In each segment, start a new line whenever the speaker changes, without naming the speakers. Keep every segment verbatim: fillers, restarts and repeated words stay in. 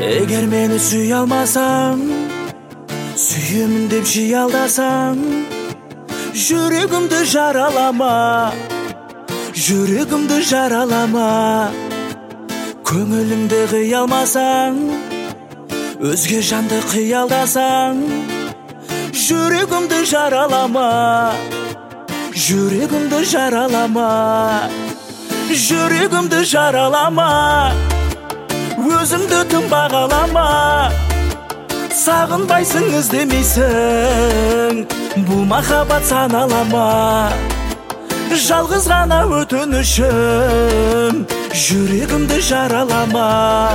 Егер мені сүйе алмасаң, сүйемін деп жиі алдасаң, жүрегімді жаралама, жүрегімді жаралама. Көңілімді қия алмасаң, өзге жанды қиялдасаң, жүрегімді жаралама, жүрегімді жаралама, жүрегімді жаралама. Өзіңді тым бағалама, сағынбайсың, іздемейсің, бұл махаббат саналама. Жалғыз ғана өтінішім, жүрегімді жаралама.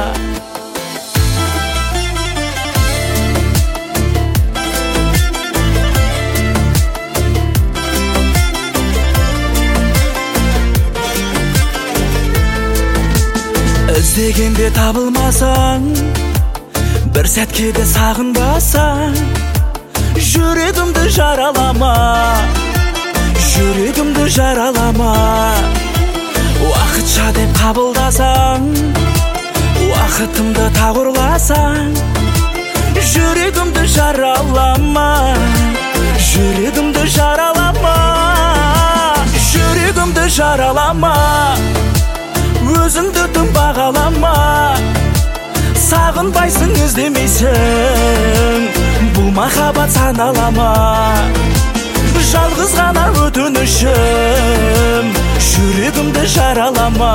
Іздегенде табылмасаң, бір сәтке де сағынбасаң, жүрегімді жаралама, жүрегімді жаралама. Уақытша деп қабылдасаң, уақытымды тағырласаң, жүрегімді жаралама, жүрегімді жаралама, жүрегімді жаралама. Өзіңді тым бағалама, сағынбайсың, іздемейсің, бұл махаббат саналама. Жалғыз ғана өтінішім, жүрегімді жаралама.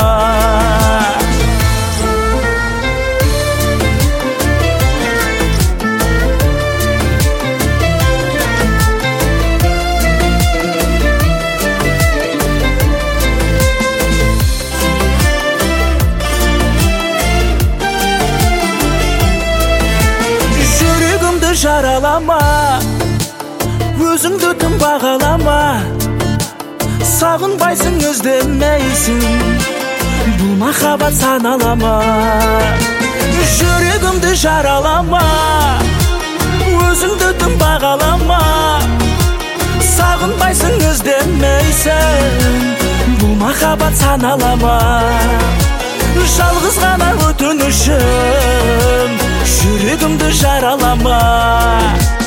Жаралама, өзіңді тым бағалама, сағынбайсың, іздемейсің, бұл махаббат саналама. Жүрегімді жаралама, өзіңді тым бағалама, сағынбайсың, іздемейсің, бұл махаббат саналама. Жалғыз ғана өтінішім, жүрегімді жаралама.